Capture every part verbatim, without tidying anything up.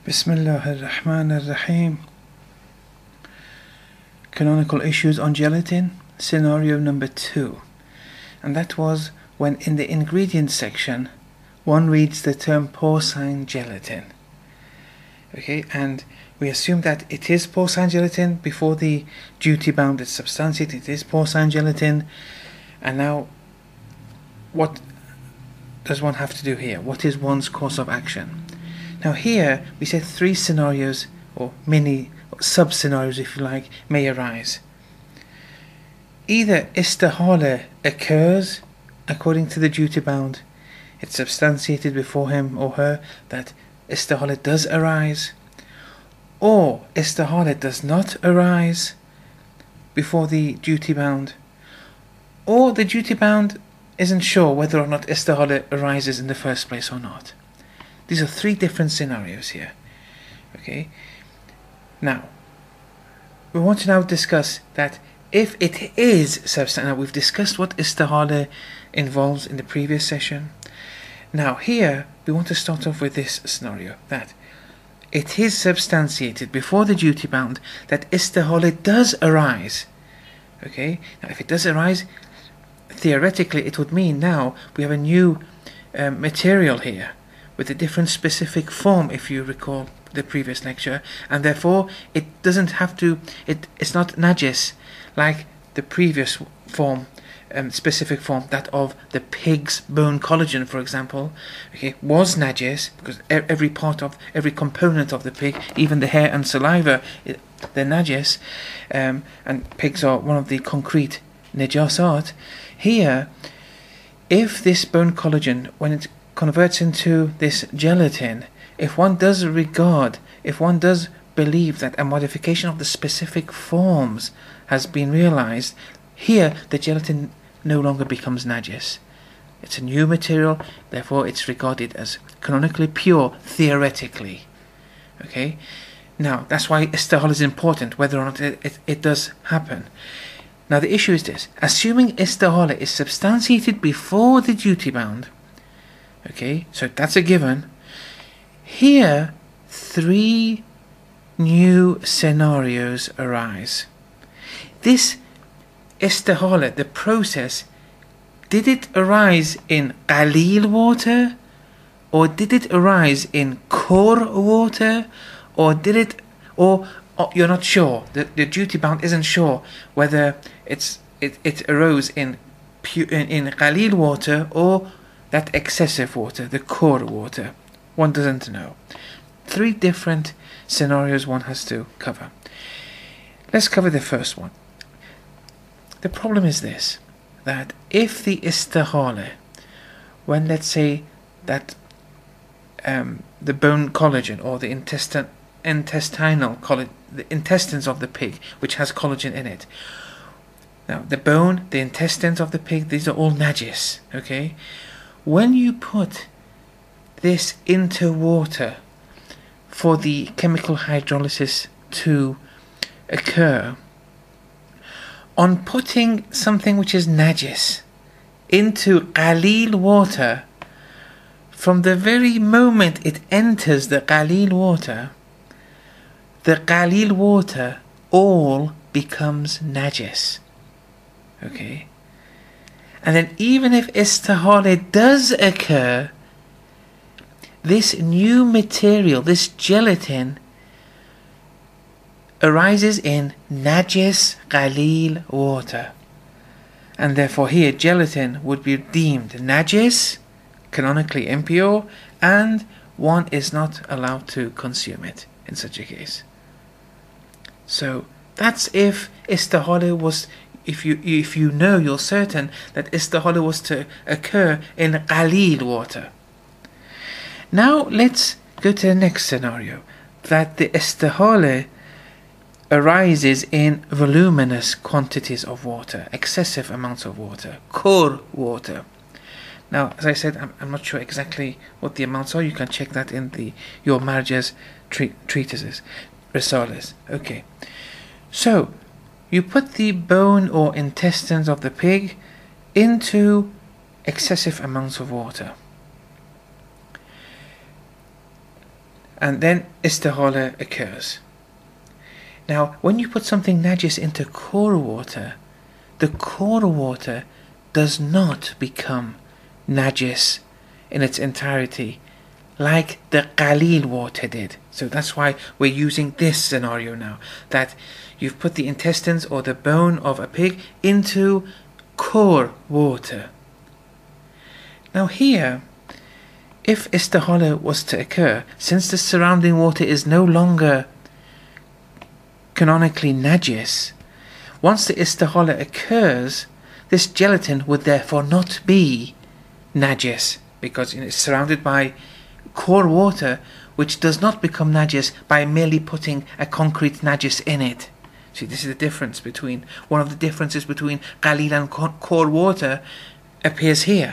Bismillah ar-Rahman ar-Rahim. Canonical issues on gelatin, scenario number two. And that was when in the ingredients section one reads the term porcine gelatin. Okay, and we assume that it is porcine gelatin before the duty-bounded substantiate. It is porcine gelatin. And now, what does one have to do here? What is one's course of action? Now here, we said three scenarios, or many sub-scenarios if you like, may arise. Either istihala occurs according to the duty-bound, it's substantiated before him or her that istihala does arise, or istihala does not arise before the duty-bound, or the duty-bound isn't sure whether or not istihala arises in the first place or not. These are three different scenarios here. Okay. Now, we want to now discuss that if it is substantiated. Now, we've discussed what istihala involves in the previous session. Now, here we want to start off with this scenario that it is substantiated before the duty bound that istihala does arise. Okay. Now, if it does arise, theoretically, it would mean now we have a new um, material here, with a different specific form, if you recall the previous lecture, and therefore it doesn't have to, it, it's not najis like the previous form, um, specific form, that of the pig's bone collagen, for example, okay, was najis, because every part of, every component of the pig, even the hair and saliva, it, they're najis, um, and pigs are one of the concrete najasat. Here, if this bone collagen, when it converts into this gelatin, if one does regard, if one does believe that a modification of the specific forms has been realized, here the gelatin no longer becomes najis. It's a new material, therefore it's regarded as canonically pure, theoretically. Okay? Now, that's why istihala is important, whether or not it, it, it does happen. Now, the issue is this. Assuming istihala is substantiated before the duty bound, okay, so that's a given. Here, three new scenarios arise. This istihala, the process, did it arise in qalil water, or did it arise in kor water, or did it, or, or you're not sure. The, the duty bound isn't sure whether it's it, it arose in pu in, in qalil water or that excessive water, the kor water. One doesn't know. Three different scenarios one has to cover. Let's cover the first one. The problem is this, that if the istihala, when let's say that um, the bone collagen or the intestine, intestinal collagen, the intestines of the pig, which has collagen in it. Now, the bone, the intestines of the pig, these are all najis, okay? When you put this into water for the chemical hydrolysis to occur, on putting something which is najis into qalil water, from the very moment it enters the qalil water, the qalil water all becomes najis. Okay? And then even if istihala does occur, this new material, this gelatin, arises in najis qalil water. And therefore here gelatin would be deemed najis, canonically impure, and one is not allowed to consume it in such a case. So that's if istihala was, if you if you know you're certain that istihala was to occur in qalil water. Now let's go to the next scenario, that the istihala arises in voluminous quantities of water, excessive amounts of water, kor water. Now, as I said, I'm, I'm not sure exactly what the amounts are. You can check that in the your marja's tre treatises, risalas. Okay. So, you put the bone or intestines of the pig into excessive amounts of water. and then istihala occurs. Now, when you put something najis into core water, the core water does not become najis in its entirety like the qalil water did. So that's why we're using this scenario now, that you've put the intestines or the bone of a pig into core water. Now here, if istihala was to occur, since the surrounding water is no longer canonically najis, once the istihala occurs, this gelatin would therefore not be najis, because it's surrounded by core water, which does not become najis by merely putting a concrete najis in it. See, this is the difference between, one of the differences between qalil and core water appears here.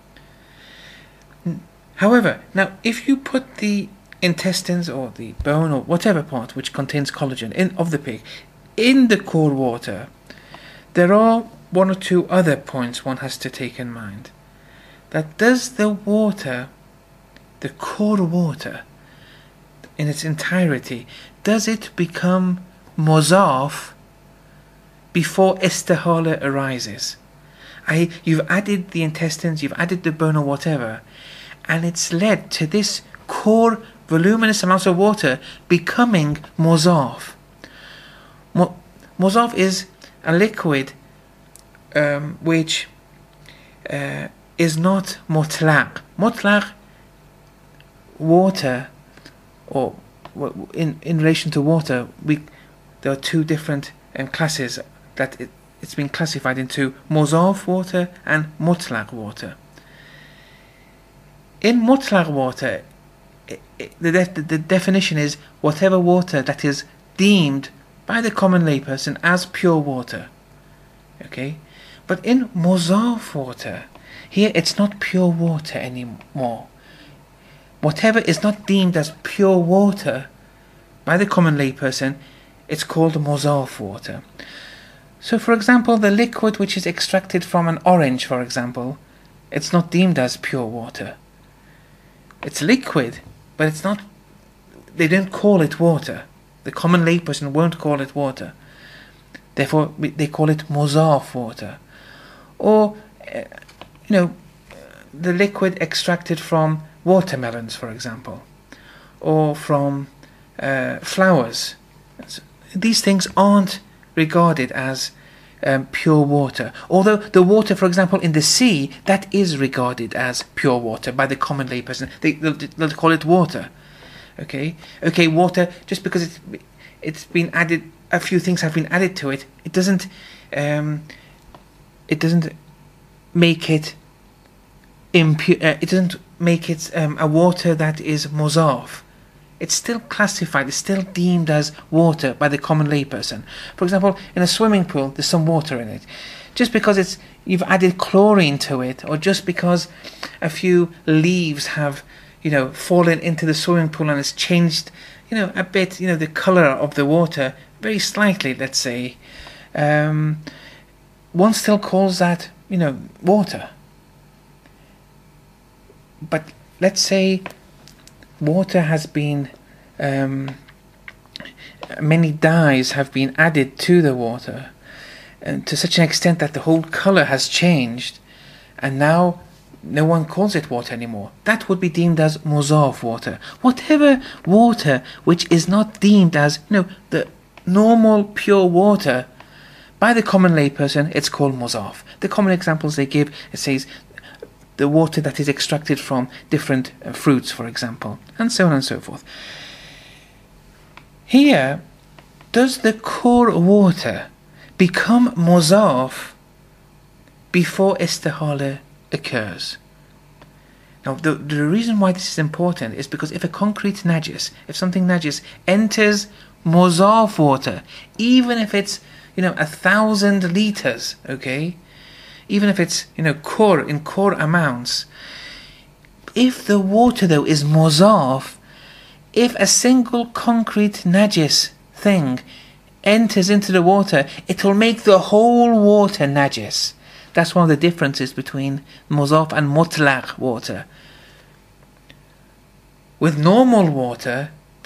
However, now if you put the intestines or the bone or whatever part which contains collagen in of the pig in the core water, there are one or two other points one has to take in mind. That does the water, the core water in its entirety, does it become muzaf before istihala arises? I, you've added the intestines, you've added the bone or whatever, and it's led to this core voluminous amounts of water becoming muzaf. Mo- muzaf is a liquid um, which uh, is not mutlaq. Mutlaq water, or in in relation to water, we there are two different um, classes that it, it's been classified into: muzaf water and mutlaq water. In mutlaq water, it, it, the, de- the definition is whatever water that is deemed by the common layperson as pure water. Okay, but in muzaf water, here it's not pure water anymore. Whatever is not deemed as pure water by the common layperson, it's called muzaf water. So, for example, the liquid which is extracted from an orange, for example, it's not deemed as pure water. It's liquid, but it's not, they don't call it water. The common layperson won't call it water. Therefore, they call it muzaf water. Or, uh, you know, the liquid extracted from watermelons, for example, or from uh, flowers. These things aren't regarded as um, pure water. Although the water, for example, in the sea, that is regarded as pure water by the common layperson. They, they'll, they'll call it water. Okay, okay, water. Just because it's it's been added, a few things have been added to it. It doesn't, um, it doesn't make it impure. Uh, it doesn't make it um, a water that is muzaf. It's still classified, it's still deemed as water by the common layperson. For example, in a swimming pool, there's some water in it. Just because it's you've added chlorine to it, or just because a few leaves have, you know, fallen into the swimming pool and it's changed, you know, a bit, you know, the colour of the water, very slightly, let's say, um, one still calls that, you know, water. But let's say water has been, um, many dyes have been added to the water, and to such an extent that the whole colour has changed, and now no one calls it water anymore. That would be deemed as muzaf water. Whatever water which is not deemed as, you know, the normal pure water by the common layperson, it's called muzaf. The common examples they give, it says the water that is extracted from different uh, fruits, for example, and so on and so forth. Here, does the core water become muzaf before istihala occurs? Now, the, the reason why this is important is because if a concrete najis, if something najis enters muzaf water, even if it's, you know, a thousand litres, okay, even if it's, you know, core, in core amounts, if the water though is muzaf, if a single concrete najis thing enters into the water, it will make the whole water najis. That's one of the differences between muzaf and mutlaq water. With normal water,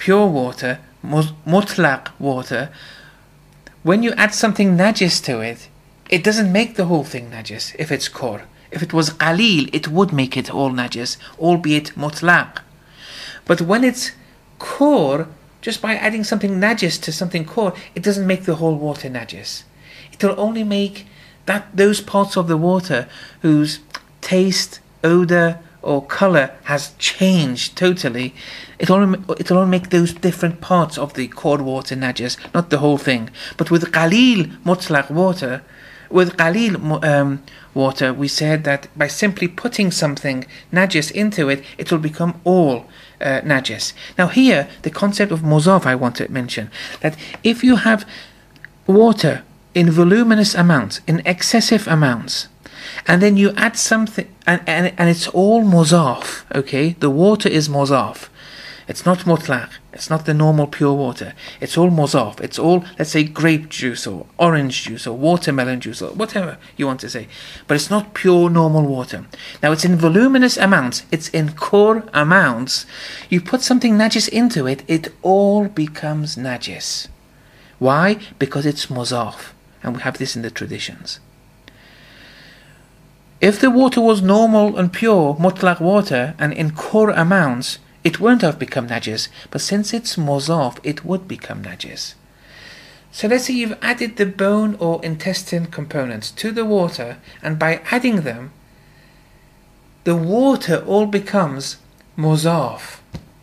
pure water, mutlaq water, when you add something najis to it, it doesn't make the whole thing najis if it's kur. If it was qalil, it would make it all najis, albeit mutlaq. But when it's kur, just by adding something najis to something kur, it doesn't make the whole water najis. It will only make that those parts of the water whose taste, odor, or color has changed totally. It only it'll only make those different parts of the kur water najis, not the whole thing. But with qalil mutlaq water, with qalil um, water, we said that by simply putting something najis into it, it will become all uh, najis. Now here, the concept of muzaf I want to mention, that if you have water in voluminous amounts, in excessive amounts, and then you add something, and, and, and it's all muzaf, okay? The water is muzaf. It's not mutlaq. It's not the normal pure water. It's all muzaf. It's all, let's say, grape juice or orange juice or watermelon juice or whatever you want to say. But it's not pure normal water. Now, it's in voluminous amounts. It's in kur amounts. You put something najis into it, it all becomes najis. Why? Because it's muzaf. And we have this in the traditions. If the water was normal and pure, mutlaq water, and in kur amounts, it won't have become najis. But since it's muzaf, it would become najis. So let's say you've added the bone or intestine components to the water, and by adding them, the water all becomes muzaf.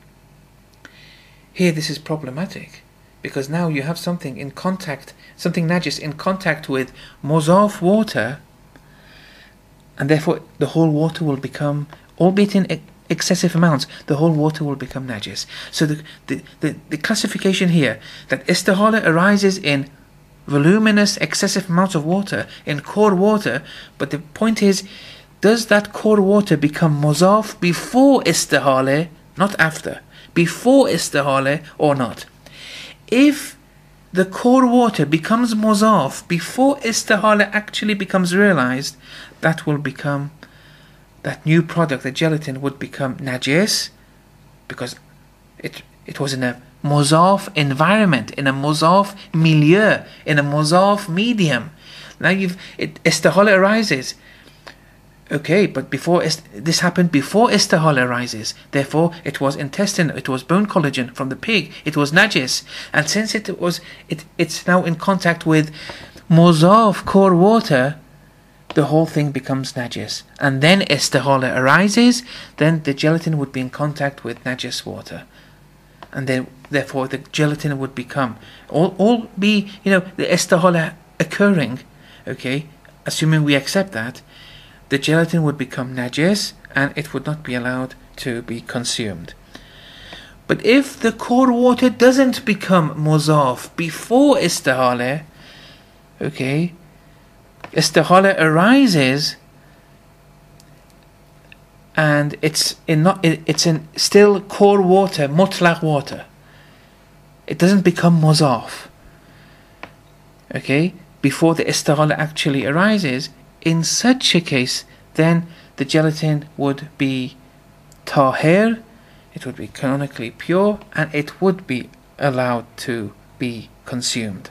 Here this is problematic, because now you have something in contact, something najis in contact with muzaf water, and therefore the whole water will become, albeit in ex excessive amounts, the whole water will become najis. So the, the, the, the classification here, that istihala arises in voluminous, excessive amounts of water, in kur water, but the point is, does that kur water become muzaf before istihala, not after, before istihala or not? If the kur water becomes muzaf before istihala actually becomes realized, that will become, that new product, the gelatin, would become najis, because it it was in a muzaf environment, in a muzaf milieu, in a muzaf medium. Now you've, it, istihala arises. Okay, but before this happened before istihala arises, therefore it was intestine, it was bone collagen from the pig, it was najis, and since it was, it it's now in contact with muzaf kur water, the whole thing becomes najis. And then istihala arises, then the gelatin would be in contact with najis water, and then therefore the gelatin would become all all be, you know, the istihala occurring. Okay, assuming we accept that, the gelatin would become najis and it would not be allowed to be consumed. But if the kur water doesn't become muzaf before istihala, okay, istihala arises and it's in not it, it's in still kur water, mutlaq water. It doesn't become muzaf. Okay, before the istihala actually arises. In such a case, then the gelatin would be tahir, it would be canonically pure, and it would be allowed to be consumed.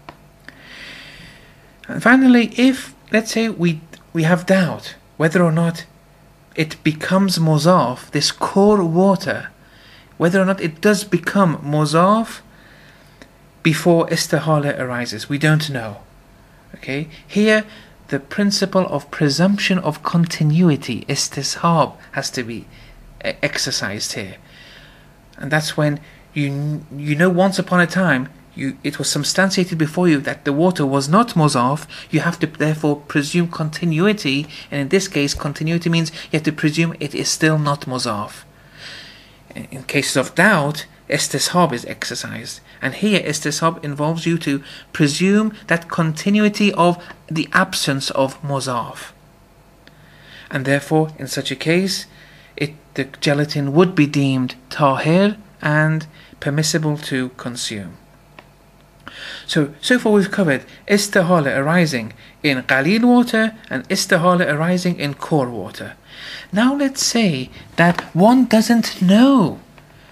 And finally, if, let's say, we we have doubt whether or not it becomes muzaf, this kur water, whether or not it does become muzaf before istihala arises, we don't know. Okay, here the principle of presumption of continuity, istishab, has to be exercised here. And that's when you you know once upon a time you it was substantiated before you that the water was not muzaf. You have to therefore presume continuity, and in this case continuity means you have to presume it is still not muzaf. In cases of doubt, istishab is exercised, and here istishab involves you to presume that continuity of the absence of muzaf, and therefore in such a case it the gelatin would be deemed tahir and permissible to consume. So, so far we've covered istihala arising in qalil water and istihala arising in kur water. Now let's say that one doesn't know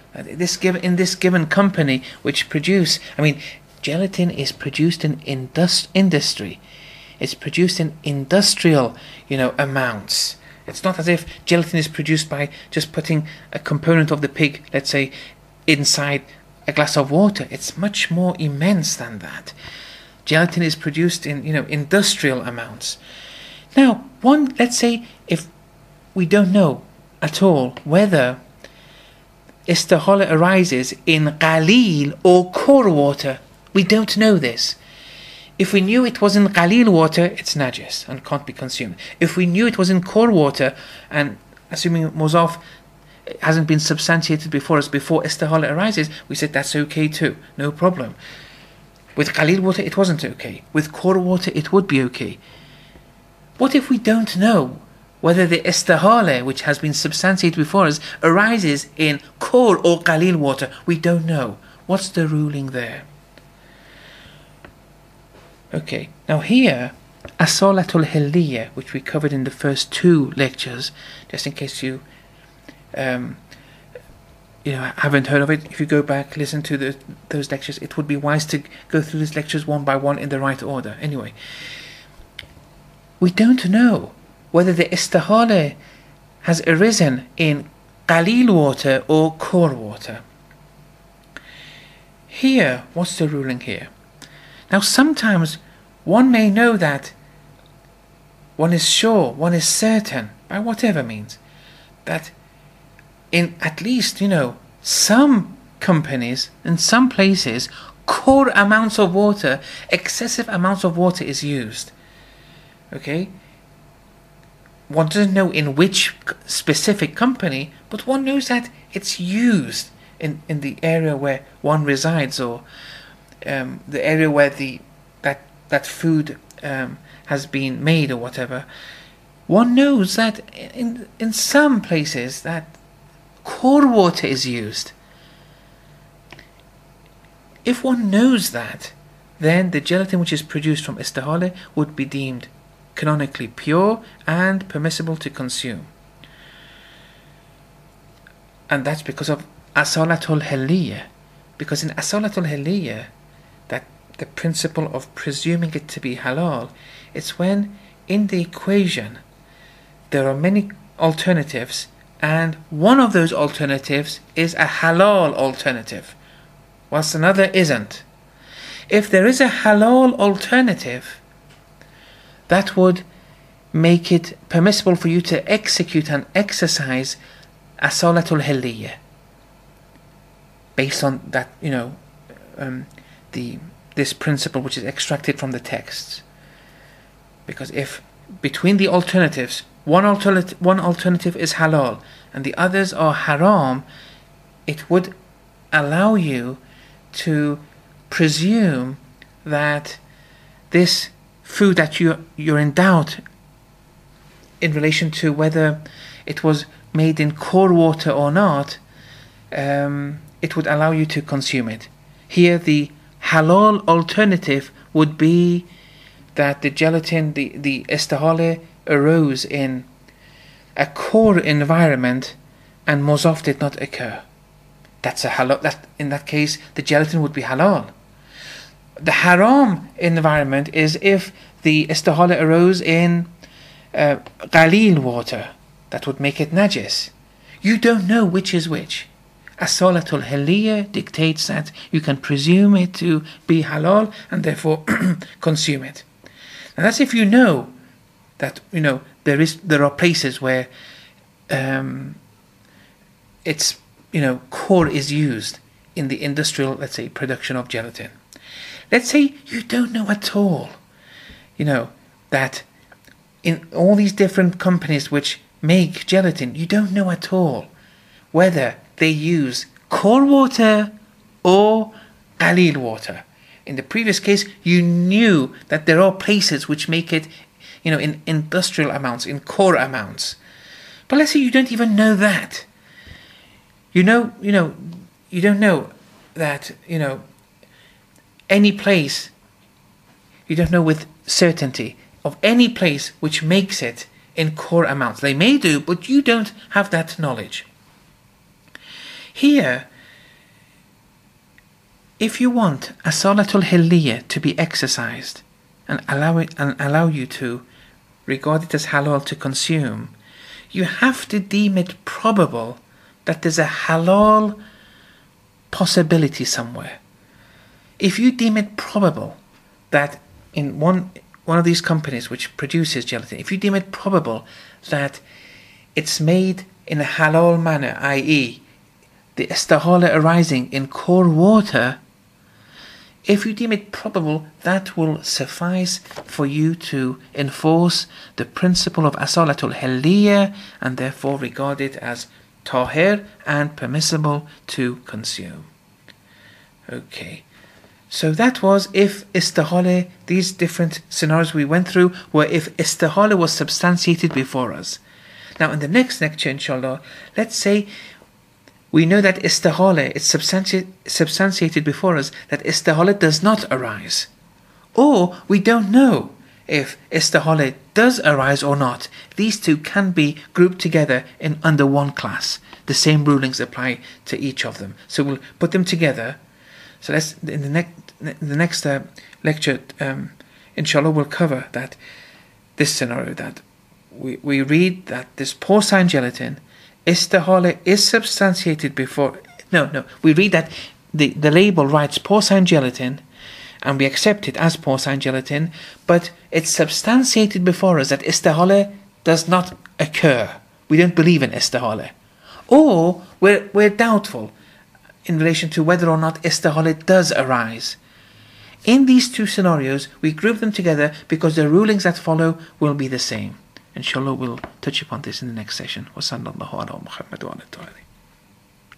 Uh, this given in this given company which produce, I mean, gelatin is produced in indus- industry. It's produced in industrial, you know, amounts. It's not as if gelatin is produced by just putting a component of the pig, let's say, inside a glass of water. It's much more immense than that. Gelatin is produced in, you know, industrial amounts. Now, one, let's say, if we don't know at all whether istihala arises in qalil or khur water, we don't know this. If we knew it was in qalil water, it's najis and can't be consumed. If we knew it was in khur water, and assuming muzaf hasn't been substantiated before us before istihala arises, we said that's okay too, no problem. With qalil water, it wasn't okay. With khur water, it would be okay. What if we don't know whether the istihala, which has been substantiated before us, arises in khur or qalil water? We don't know. What's the ruling there? Okay, now here, asalatul hilliya, which we covered in the first two lectures, just in case you um, you know, haven't heard of it. If you go back, listen to the, those lectures, it would be wise to go through these lectures one by one in the right order. Anyway, we don't know whether the istihala has arisen in qalil water or khur water. Here, what's the ruling here? Now, sometimes one may know that one is sure, one is certain, by whatever means, that in at least, you know, some companies, in some places, khur amounts of water, excessive amounts of water is used. Okay? One doesn't know in which specific company, but one knows that it's used in, in the area where one resides, or Um, the area where the that that food um, has been made or whatever. One knows that in in some places that khur water is used. If one knows that, then the gelatin which is produced from istihala would be deemed canonically pure and permissible to consume. And that's because of asalatul hilliya. Because in asalatul hilliya, that the principle of presuming it to be halal, it's when in the equation there are many alternatives and one of those alternatives is a halal alternative whilst another isn't. If there is a halal alternative, that would make it permissible for you to execute and exercise asalatul hilliya based on that, you know, um, the this principle which is extracted from the texts. Because if between the alternatives one alternative one alternative is halal and the others are haram, it would allow you to presume that this food that you you're in doubt in relation to whether it was made in khur water or not, um, it would allow you to consume it. Here the halal alternative would be that the gelatin, the, the istihala arose in a khur environment and muzaf did not occur. That's a halal. That, in that case, the gelatin would be halal. The haram environment is if the istihala arose in uh, qalil water. That would make it najis. You don't know which is which. Asalatul hilliya dictates that you can presume it to be halal and therefore consume it. And that's if you know that, you know, there is there are places where um, it's, you know, khur is used in the industrial, let's say, production of gelatin. Let's say you don't know at all, you know, that in all these different companies which make gelatin, you don't know at all whether they use khur water or qalil water. In the previous case, you knew that there are places which make it, you know, in industrial amounts, in khur amounts. But let's say you don't even know that. You know, you know, you don't know that, you know, any place, you don't know with certainty of any place which makes it in khur amounts. They may do, but you don't have that knowledge. Here, if you want Asalatul Hilliya to be exercised and allow it and allow you to regard it as halal to consume, you have to deem it probable that there's a halal possibility somewhere. If you deem it probable that in one one of these companies which produces gelatin, if you deem it probable that it's made in a halal manner, that is the istihala arising in core water, if you deem it probable, that will suffice for you to enforce the principle of Asalatul Hilliya and therefore regard it as tahir and permissible to consume. Okay, so that was if istihala, these different scenarios we went through were if istihala was substantiated before us. Now in the next lecture, inshallah, let's say we know that istihala is substanti substantiated before us, that istihala does not arise. Or we don't know if istihala does arise or not. These two can be grouped together in under one class. The same rulings apply to each of them. So we'll put them together. So let's in the next the next uh, lecture, um, inshallah, we'll cover that this scenario that we we read that this porcine gelatin, istihala is substantiated before. No, no. We read that the the label writes porcine gelatin, and we accept it as porcine gelatin, but it's substantiated before us that istihala does not occur. We don't believe in istihala, or we're we're doubtful in relation to whether or not istihala does arise. In these two scenarios, we group them together because the rulings that follow will be the same. Inshallah, we'll touch upon this in the next session. Wa sallallahu ala Muhammad wa ala alihi.